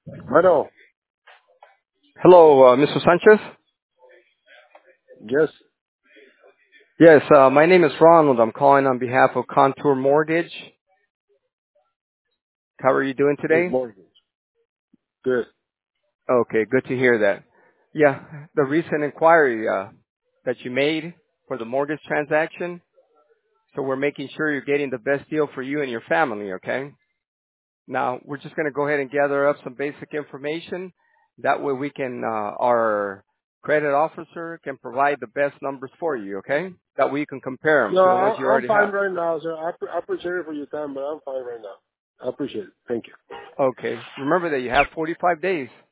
Bueno, Hello, Mr. Sanchez. yes, Yes, my name is Ronald. I'm calling on behalf of Contour Mortgage. How are you doing it's today? mortgage. Good. Okay, good to hear that. Yeah, the recent inquiry that you made for the mortgage transaction. So we're making sure you're getting the best deal for you and your family, okay? Now, we're just going to go ahead and gather up some basic information. That way we can, our credit officer can provide the best numbers for you, okay? That way you can compare them No, to the ones you I'm already fine have. right now, sir. I appreciate it for your time, but I'm fine right now. I appreciate it. Thank you. Okay. Remember that you have 45 days.